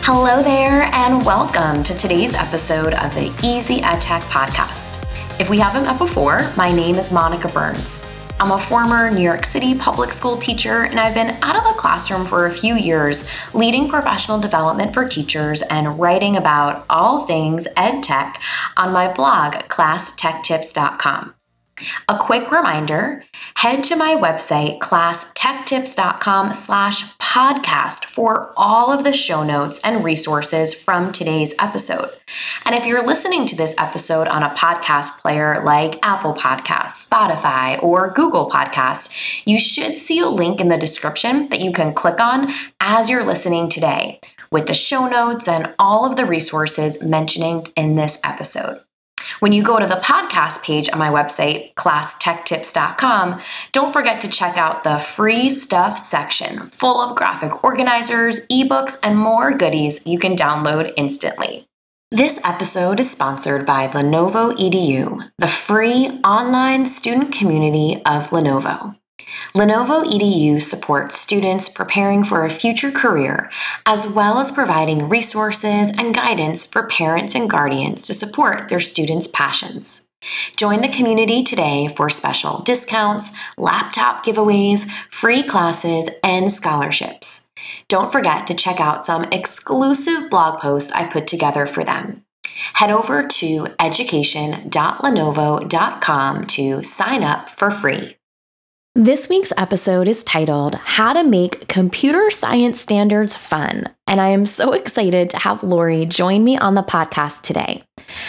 Hello there, and welcome to today's episode of the Easy EdTech podcast. If we haven't met before, my name is Monica Burns. I'm a former New York City public school teacher, and I've been out of the classroom for a few years, leading professional development for teachers and writing about all things EdTech on my blog, ClassTechTips.com. A quick reminder, head to my website, classtechtips.com/podcast for all of the show notes and resources from today's episode. And if you're listening to this episode on a podcast player like Apple Podcasts, Spotify, or Google Podcasts, you should see a link in the description that you can click on as you're listening today, with the show notes and all of the resources mentioned in this episode. When you go to the podcast page on my website, classtechtips.com, don't forget to check out the free stuff section full of graphic organizers, ebooks, and more goodies you can download instantly. This episode is sponsored by Lenovo EDU, the free online student community of Lenovo. Lenovo EDU supports students preparing for a future career, as well as providing resources and guidance for parents and guardians to support their students' passions. Join the community today for special discounts, laptop giveaways, free classes, and scholarships. Don't forget to check out some exclusive blog posts I put together for them. Head over to education.lenovo.com to sign up for free. This week's episode is titled How to Make Computer Science Standards Fun, and I am so excited to have Lori join me on the podcast today.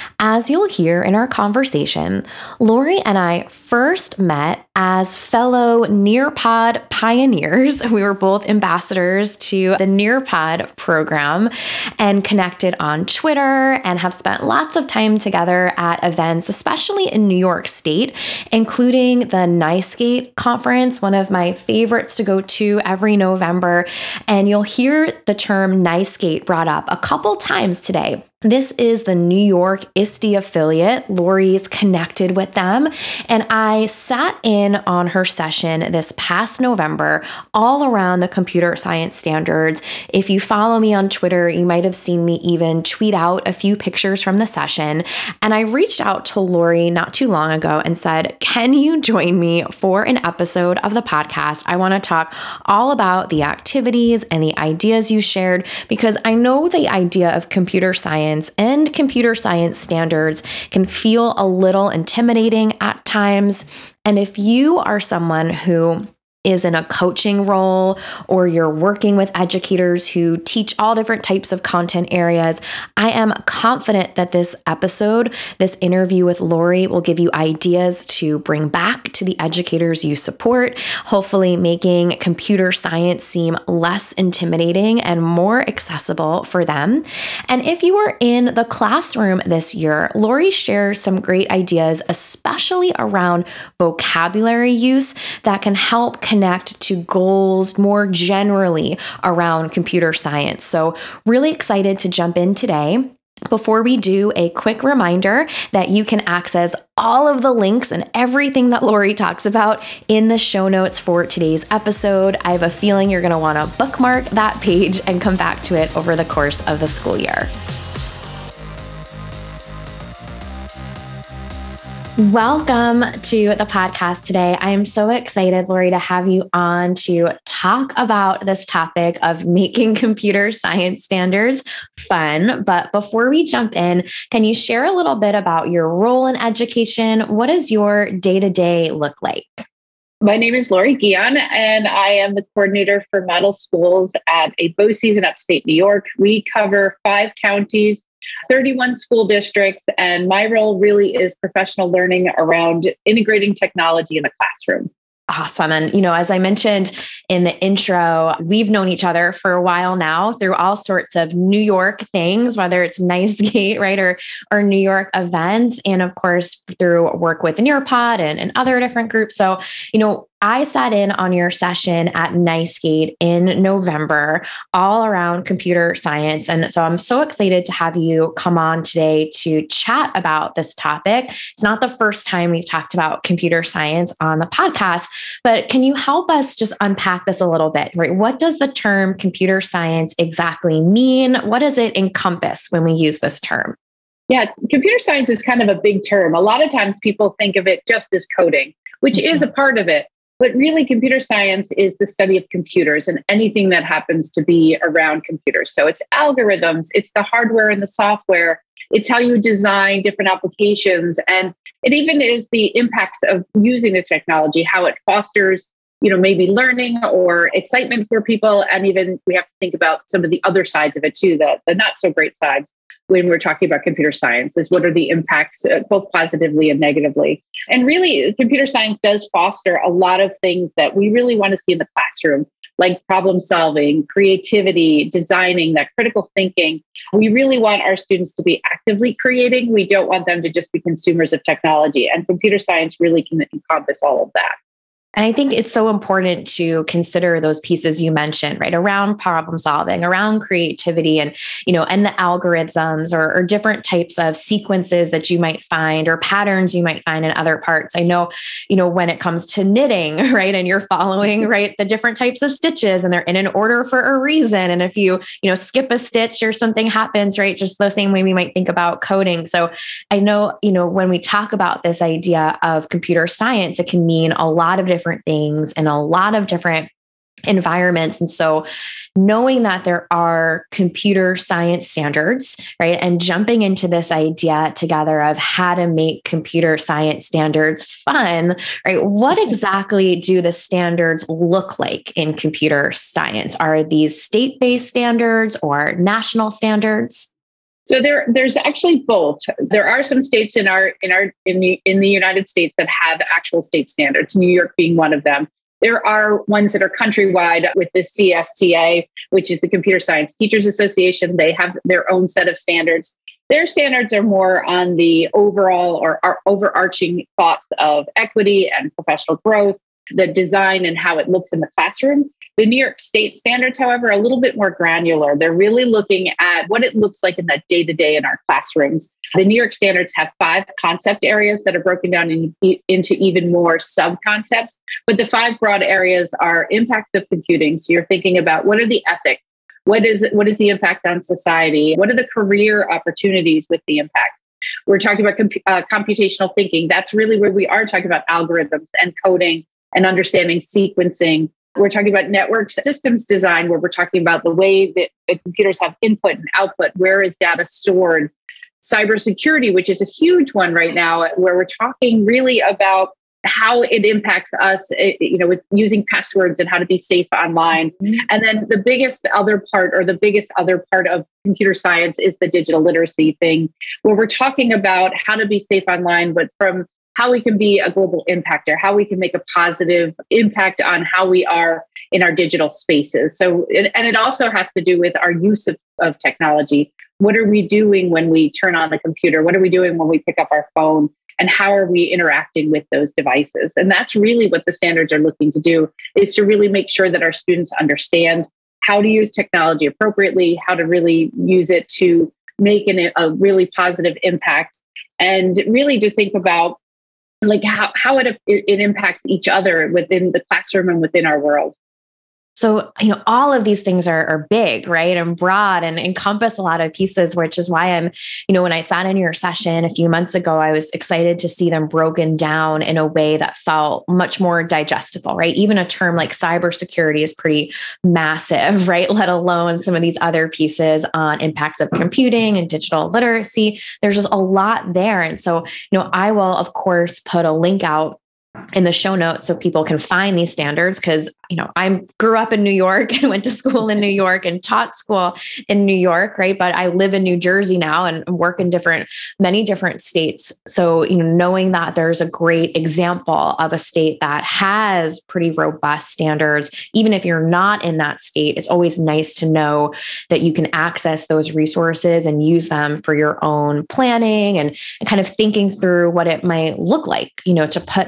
As you'll hear in our conversation, Lori and I first met as fellow Nearpod pioneers. We were both ambassadors to the Nearpod program and connected on Twitter and have spent lots of time together at events, especially in New York State, including the NYSCATE conference, one of my favorites to go to every November. And you'll hear the term NYSCATE brought up a couple times today. This is the New York ISTE affiliate. Lori's connected with them, and I sat in on her session this past November all around the computer science standards. If you follow me on Twitter, you might have seen me even tweet out a few pictures from the session, and I reached out to Lori not too long ago and said, can you join me for an episode of the podcast? I want to talk all about the activities and the ideas you shared, because I know the idea of computer science and computer science standards can feel a little intimidating at times. And if you are someone who is in a coaching role, or you're working with educators who teach all different types of content areas, I am confident that this episode, this interview with Lori, will give you ideas to bring back to the educators you support, hopefully making computer science seem less intimidating and more accessible for them. And if you were in the classroom this year, Lori shares some great ideas, especially around vocabulary use that can help connect to goals more generally around computer science. So really excited to jump in today. Before we do, a quick reminder that you can access all of the links and everything that Lori talks about in the show notes for today's episode. I have a feeling you're going to want to bookmark that page and come back to it over the course of the school year. Welcome to the podcast today. I am so excited, Lori, to have you on to talk about this topic of making computer science standards fun. But before we jump in, can you share a little bit about your role in education? What does your day-to-day look like? My name is Lori Guion, and I am the coordinator for model schools at a BOCES in upstate New York. We cover 5 counties, 31 school districts, and my role really is professional learning around integrating technology in the classroom. Awesome. And, as I mentioned in the intro, we've known each other for a while now through all sorts of New York things, whether it's NYSCATE, right, or New York events. And of course, through work with Nearpod and other different groups. So, I sat in on your session at NICEGate in November, all around computer science. And so I'm so excited to have you come on today to chat about this topic. It's not the first time we've talked about computer science on the podcast, but can you help us just unpack this a little bit, right? What does the term computer science exactly mean? What does it encompass when we use this term? Yeah, computer science is kind of a big term. A lot of times people think of it just as coding, which is a part of it. But really, computer science is the study of computers and anything that happens to be around computers. So it's algorithms, it's the hardware and the software, it's how you design different applications. And it even is the impacts of using the technology, how it fosters, maybe learning or excitement for people. And even we have to think about some of the other sides of it too, the not so great sides when we're talking about computer science, is what are the impacts, both positively and negatively. And really, computer science does foster a lot of things that we really want to see in the classroom, like problem solving, creativity, designing, that critical thinking. We really want our students to be actively creating. We don't want them to just be consumers of technology. And computer science really can encompass all of that. And I think it's so important to consider those pieces you mentioned, right? Around problem solving, around creativity, and, and the algorithms or different types of sequences that you might find or patterns you might find in other parts. I know, when it comes to knitting, right? And you're following, right, the different types of stitches and they're in an order for a reason. And if you, skip a stitch or something happens, right? Just the same way we might think about coding. So I know, when we talk about this idea of computer science, it can mean a lot of different things in a lot of different environments. And so knowing that there are computer science standards, right? And jumping into this idea together of how to make computer science standards fun, right? What exactly do the standards look like in computer science? Are these state-based standards or national standards? So there's actually both. There are some states in the United States that have actual state standards, New York being one of them. There are ones that are countrywide with the CSTA, which is the Computer Science Teachers Association. They have their own set of standards. Their standards are more on the overall or overarching thoughts of equity and professional growth, the design and how it looks in the classroom. The New York State standards, however, are a little bit more granular. They're really looking at what it looks like in the day-to-day in our classrooms. The New York standards have 5 concept areas that are broken down into even more sub-concepts. But the 5 broad areas are impacts of computing. So you're thinking about what are the ethics? What is the impact on society? What are the career opportunities with the impact? We're talking about computational thinking. That's really where we are talking about algorithms and coding and understanding sequencing. We're talking about network systems design, where we're talking about the way that the computers have input and output. Where is data stored? Cybersecurity, which is a huge one right now, where we're talking really about how it impacts us, with using passwords and how to be safe online. Mm-hmm. And then the biggest other part of computer science is the digital literacy thing, where we're talking about how to be safe online, but from how we can be a global impactor, how we can make a positive impact on how we are in our digital spaces. So, and it also has to do with our use of technology. What are we doing when we turn on the computer? What are we doing when we pick up our phone? And how are we interacting with those devices? And that's really what the standards are looking to do, is to really make sure that our students understand how to use technology appropriately, how to really use it to make a really positive impact, and really to think about like how it impacts each other within the classroom and within our world. So, all of these things are big, right? And broad and encompass a lot of pieces, which is why I'm, when I sat in your session a few months ago, I was excited to see them broken down in a way that felt much more digestible, right? Even a term like cybersecurity is pretty massive, right? Let alone some of these other pieces on impacts of computing and digital literacy. There's just a lot there. And so, I will, of course, put a link out in the show notes so people can find these standards, because I grew up in New York and went to school in New York and taught school in New York, right? But I live in New Jersey now and work in many different states. So, knowing that there's a great example of a state that has pretty robust standards, even if you're not in that state, it's always nice to know that you can access those resources and use them for your own planning and kind of thinking through what it might look like, to put these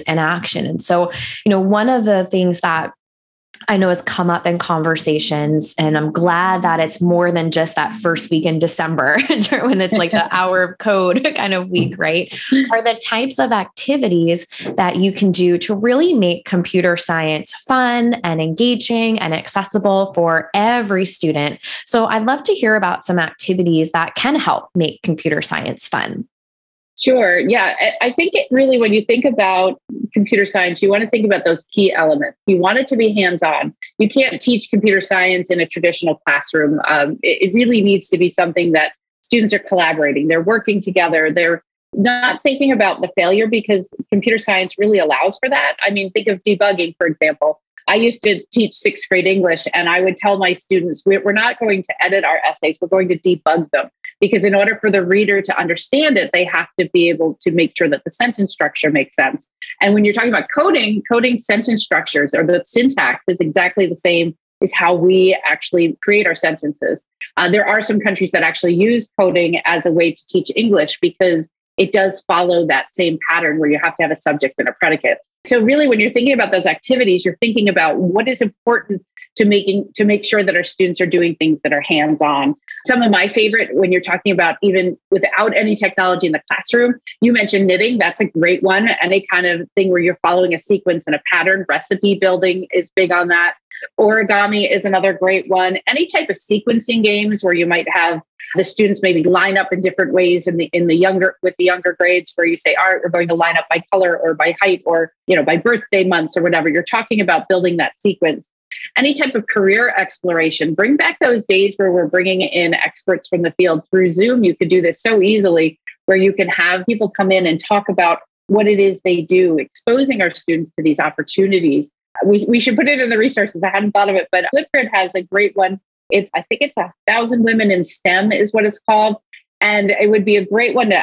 in action. And so, one of the things that I know has come up in conversations, and I'm glad that it's more than just that first week in December when it's like the hour of code kind of week, right? Are the types of activities that you can do to really make computer science fun and engaging and accessible for every student. So I'd love to hear about some activities that can help make computer science fun. Sure. Yeah. I think it really, when you think about computer science, you want to think about those key elements. You want it to be hands-on. You can't teach computer science in a traditional classroom. It really needs to be something that students are collaborating. They're working together. They're not thinking about the failure, because computer science really allows for that. I mean, think of debugging, for example. I used to teach sixth grade English, and I would tell my students, we're not going to edit our essays, we're going to debug them. Because in order for the reader to understand it, they have to be able to make sure that the sentence structure makes sense. And when you're talking about coding sentence structures, or the syntax is exactly the same as how we actually create our sentences. There are some countries that actually use coding as a way to teach English, because it does follow that same pattern where you have to have a subject and a predicate. So really, when you're thinking about those activities, you're thinking about what is important to make sure that our students are doing things that are hands-on. Some of my favorite, when you're talking about even without any technology in the classroom, you mentioned knitting. That's a great one. Any kind of thing where you're following a sequence and a pattern. Recipe building is big on that. Origami is another great one. Any type of sequencing games where you might have the students maybe line up in different ways with the younger grades, where you say, all right, we're going to line up by color or by height or by birthday months or whatever. You're talking about building that sequence. Any type of career exploration. Bring back those days where we're bringing in experts from the field through Zoom. You could do this so easily, where you can have people come in and talk about what it is they do, exposing our students to these opportunities. We should put it in the resources. I hadn't thought of it, but Flipgrid has a great one. I think it's 1,000 Women in STEM is what it's called. And it would be a great one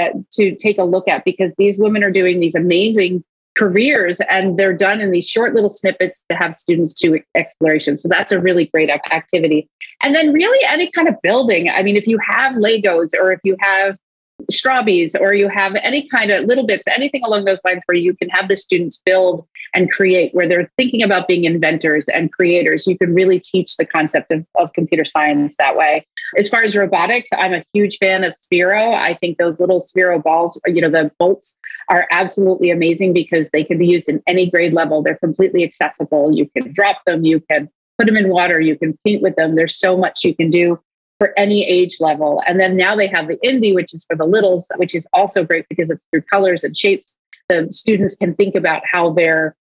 to take a look at, because these women are doing these amazing careers, and they're done in these short little snippets to have students do exploration. So that's a really great activity. And then really any kind of building. I mean, if you have Legos, or if you have Strawbees, or you have any kind of little bits, anything along those lines, where you can have the students build and create, where they're thinking about being inventors and creators, you can really teach the concept of computer science that way. As far as robotics, I'm a huge fan of Sphero. I think those little Sphero balls, the bolts, are absolutely amazing, because they can be used in any grade level. They're completely accessible. You can drop them, you can put them in water, you can paint with them. There's so much you can do for any age level. And then now they have the Indie, which is for the littles, which is also great because it's through colors and shapes. The students can think about how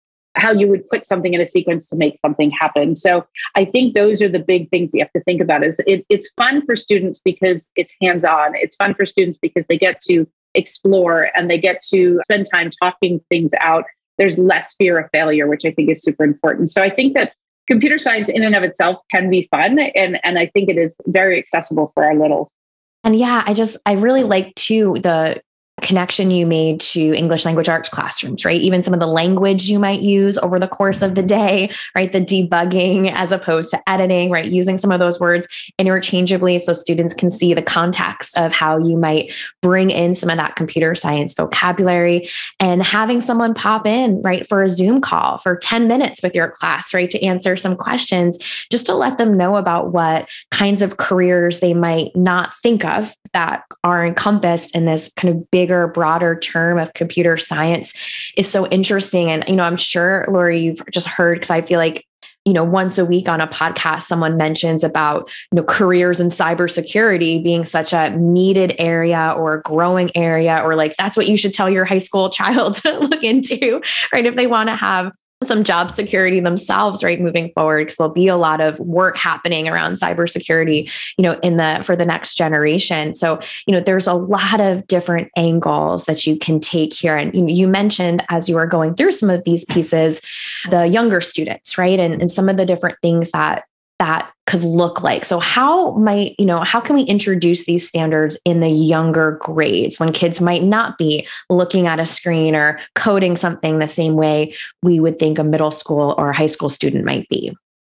you would put something in a sequence to make something happen. So I think those are the big things you have to think about. It's fun for students because it's hands-on. It's fun for students because they get to explore and they get to spend time talking things out. There's less fear of failure, which I think is super important. So I think that computer science in and of itself can be fun. And I think it is very accessible for our littles. And yeah, I really like too the connection you made to English language arts classrooms, right? Even some of the language you might use over the course of the day, right? The debugging as opposed to editing, right? Using some of those words interchangeably so students can see the context of how you might bring in some of that computer science vocabulary, and having someone pop in, right, for a Zoom call for 10 minutes with your class, right, to answer some questions, just to let them know about what kinds of careers they might not think of that are encompassed in this kind of bigger, broader term of computer science is so interesting. And, I'm sure, Lori, you've just heard, because I feel like, once a week on a podcast, someone mentions about, careers in cybersecurity being such a needed area or a growing area, or like, that's what you should tell your high school child to look into, right? If they want to have some job security themselves, right, moving forward, because there'll be a lot of work happening around cybersecurity, for the next generation. So, there's a lot of different angles that you can take here. And you mentioned, as you were going through some of these pieces, the younger students, right, and some of the different things that could look like. So how can we introduce these standards in the younger grades when kids might not be looking at a screen or coding something the same way we would think a middle school or a high school student might be?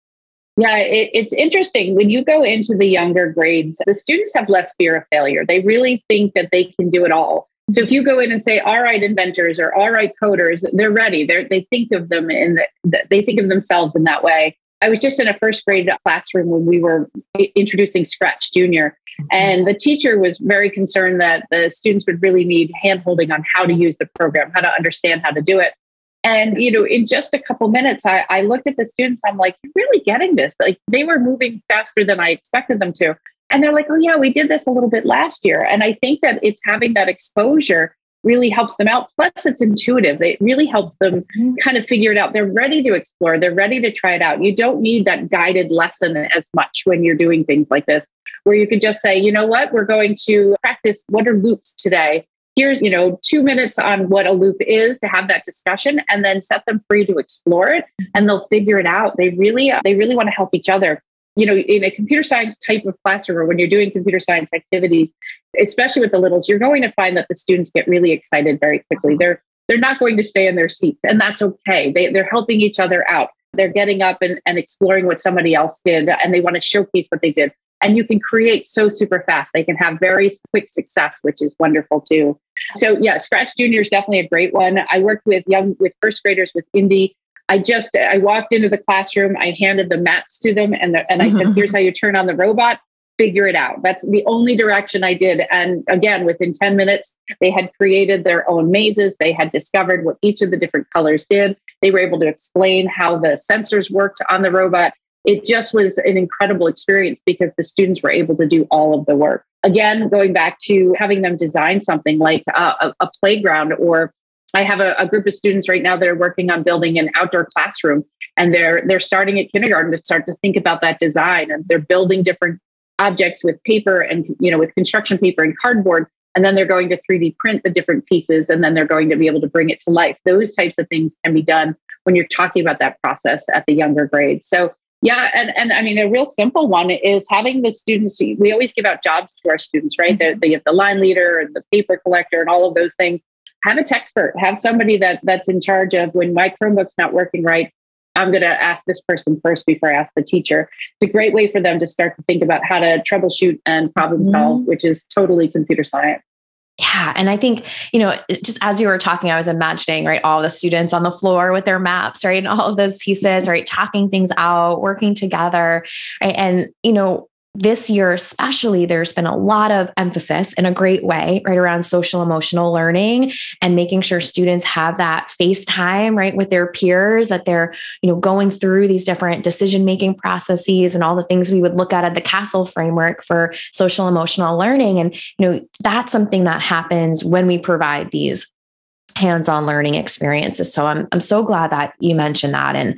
Yeah, it's interesting. When you go into the younger grades, the students have less fear of failure. They really think that they can do it all. So if you go in and say, all right, inventors or all right, coders, they're ready. They think of them they think of themselves in that way. I was just in a first grade classroom when we were introducing Scratch Junior, and the teacher was very concerned that the students would really need handholding on how to use the program, how to understand how to do it. And, in just a couple minutes, I looked at the students. I'm like, you're really getting this. Like, they were moving faster than I expected them to. And they're like, oh, yeah, we did this a little bit last year. And I think that it's having that exposure really helps them out. Plus, it's intuitive. It really helps them kind of figure it out. They're ready to explore. They're ready to try it out. You don't need that guided lesson as much when you're doing things like this, where you could just say, you know what, we're going to practice what are loops today. Here's, 2 minutes on what a loop is to have that discussion, and then set them free to explore it, and they'll figure it out. They really want to help each other. In a computer science type of classroom, or when you're doing computer science activities, especially with the littles, you're going to find that the students get really excited very quickly. They're not going to stay in their seats, and that's okay. They're helping each other out. They're getting up and exploring what somebody else did, and they want to showcase what they did. And you can create so super fast. They can have very quick success, which is wonderful too. So yeah, Scratch Junior is definitely a great one. I worked with first graders with Indy. I walked into the classroom, I handed the mats to them, and I said, here's how you turn on the robot, figure it out. That's the only direction I did. And again, within 10 minutes, they had created their own mazes. They had discovered what each of the different colors did. They were able to explain how the sensors worked on the robot. It just was an incredible experience because the students were able to do all of the work. Again, going back to having them design something like a playground, or I have a group of students right now that are working on building an outdoor classroom, and they're starting at kindergarten to start to think about that design, and they're building different objects with paper and, with construction paper and cardboard. And then they're going to 3D print the different pieces, and then they're going to be able to bring it to life. Those types of things can be done when you're talking about that process at the younger grades. So yeah, and I mean, a real simple one is having the students, we always give out jobs to our students, right? They have the line leader and the paper collector and all of those things. Have a techspert, have somebody that's in charge of, when my Chromebook's not working right, I'm going to ask this person first before I ask the teacher. It's a great way for them to start to think about how to troubleshoot and problem solve, which is totally computer science. Yeah. And I think, just as you were talking, I was imagining, right, all the students on the floor with their maps, right, and all of those pieces, right, talking things out, working together, right? And, this year, especially, there's been a lot of emphasis in a great way, right, around social emotional learning and making sure students have that face time, right, with their peers, that they're, going through these different decision-making processes and all the things we would look at the CASTLE framework for social emotional learning. And, that's something that happens when we provide these hands-on learning experiences. So I'm so glad that you mentioned that. And,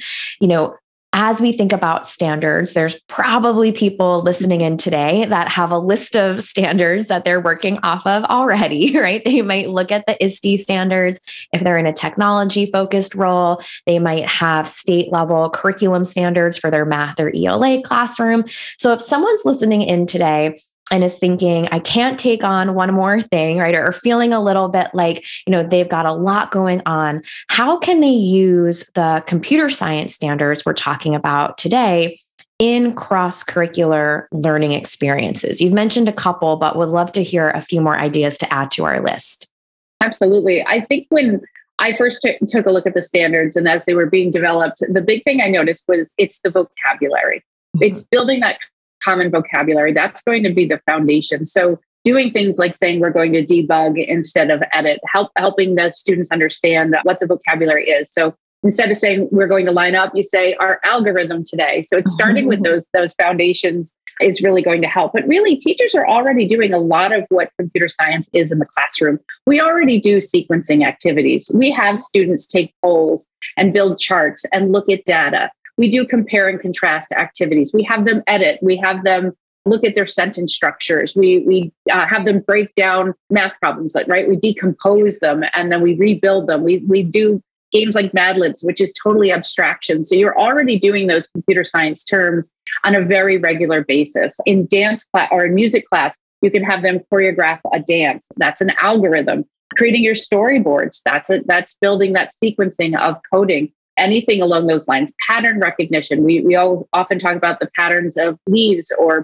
as we think about standards, there's probably people listening in today that have a list of standards that they're working off of already, right? They might look at the ISTE standards. If they're in a technology-focused role, they might have state-level curriculum standards for their math or ELA classroom. So if someone's listening in today and is thinking, I can't take on one more thing, right? Or feeling a little bit like, they've got a lot going on. How can they use the computer science standards we're talking about today in cross-curricular learning experiences? You've mentioned a couple, but would love to hear a few more ideas to add to our list. Absolutely. I think when I first took a look at the standards and as they were being developed, the big thing I noticed was it's the vocabulary. It's building that common vocabulary. That's going to be the foundation. So doing things like saying we're going to debug instead of edit, helping the students understand what the vocabulary is. So instead of saying we're going to line up, you say our algorithm today. So it's starting with those foundations is really going to help. But really, teachers are already doing a lot of what computer science is in the classroom. We already do sequencing activities. We have students take polls and build charts and look at data. We do compare and contrast activities. We have them edit. We have them look at their sentence structures. We have them break down math problems, right? We decompose them and then we rebuild them. We do games like Mad Libs, which is totally abstraction. So you're already doing those computer science terms on a very regular basis. In dance class or in music class, you can have them choreograph a dance. That's an algorithm. Creating your storyboards, that's building that sequencing of coding. Anything along those lines. Pattern recognition. We all often talk about the patterns of leaves or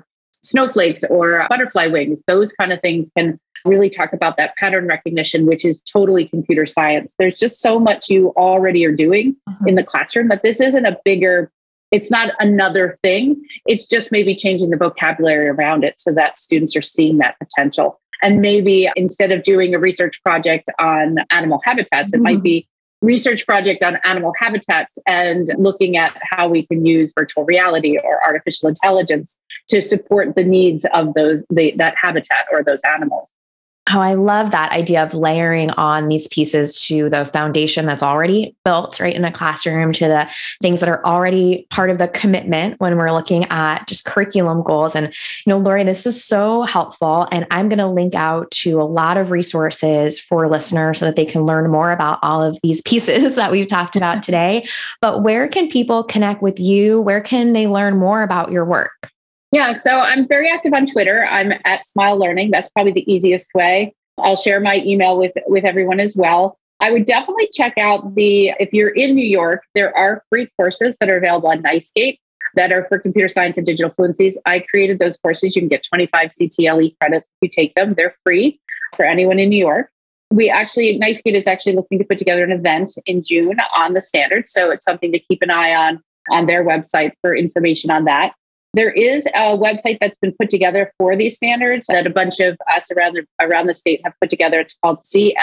snowflakes or butterfly wings. Those kind of things can really talk about that pattern recognition, which is totally computer science. There's just so much you already are doing in the classroom that this isn't it's not another thing. It's just maybe changing the vocabulary around it so that students are seeing that potential. And maybe instead of doing a research project on animal habitats, it might be research project on animal habitats and looking at how we can use virtual reality or artificial intelligence to support the needs of that habitat or those animals. Oh, I love that idea of layering on these pieces to the foundation that's already built right in a classroom, to the things that are already part of the commitment when we're looking at just curriculum goals. And, Lori, this is so helpful. And I'm going to link out to a lot of resources for listeners so that they can learn more about all of these pieces that we've talked about today. But where can people connect with you? Where can they learn more about your work? Yeah, so I'm very active on Twitter. I'm at Smile Learning. That's probably the easiest way. I'll share my email with everyone as well. I would definitely check out if you're in New York, there are free courses that are available on NYSCAPE that are for computer science and digital fluencies. I created those courses. You can get 25 CTLE credits if you take them. They're free for anyone in New York. NYSCAPE is actually looking to put together an event in June on the standards. So it's something to keep an eye on their website for information on that. There is a website that's been put together for these standards that a bunch of us around the state have put together. It's called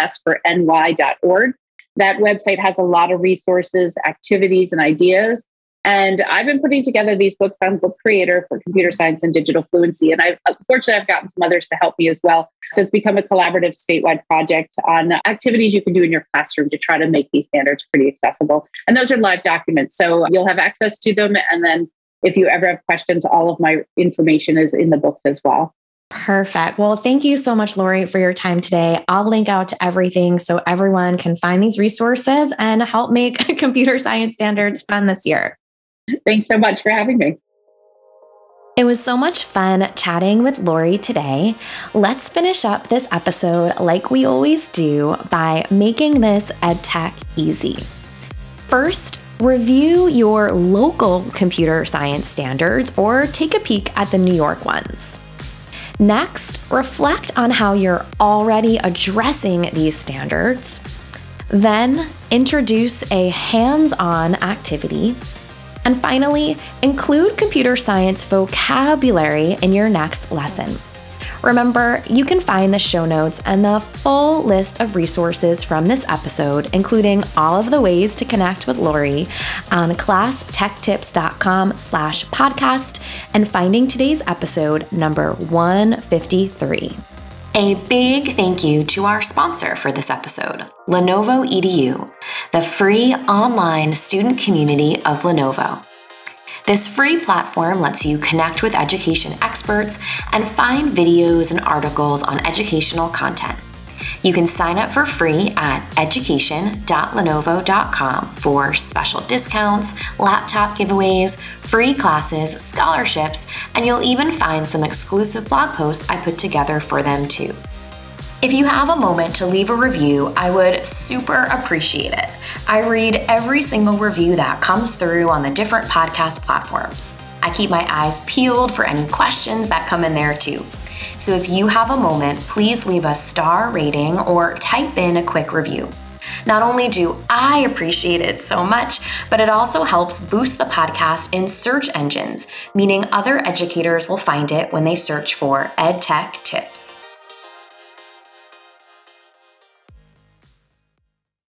csforny.org. That website has a lot of resources, activities, and ideas. And I've been putting together these books on Book Creator for computer science and digital fluency. And I've gotten some others to help me as well. So it's become a collaborative statewide project on activities you can do in your classroom to try to make these standards pretty accessible. And those are live documents. So you'll have access to them. And then if you ever have questions, all of my information is in the books as well. Perfect. Well, thank you so much, Lori, for your time today. I'll link out to everything so everyone can find these resources and help make computer science standards fun this year. Thanks so much for having me. It was so much fun chatting with Lori today. Let's finish up this episode like we always do by making this EdTech easy. First, review your local computer science standards or take a peek at the New York ones. Next, reflect on how you're already addressing these standards. Then, introduce a hands-on activity. And finally, include computer science vocabulary in your next lesson. Remember, you can find the show notes and the full list of resources from this episode, including all of the ways to connect with Lori, on classtechtips.com/podcast and finding today's episode number 153. A big thank you to our sponsor for this episode, Lenovo EDU, the free online student community of Lenovo. This free platform lets you connect with education experts and find videos and articles on educational content. You can sign up for free at education.lenovo.com for special discounts, laptop giveaways, free classes, scholarships, and you'll even find some exclusive blog posts I put together for them too. If you have a moment to leave a review, I would super appreciate it. I read every single review that comes through on the different podcast platforms. I keep my eyes peeled for any questions that come in there too. So if you have a moment, please leave a star rating or type in a quick review. Not only do I appreciate it so much, but it also helps boost the podcast in search engines, meaning other educators will find it when they search for EdTech tips.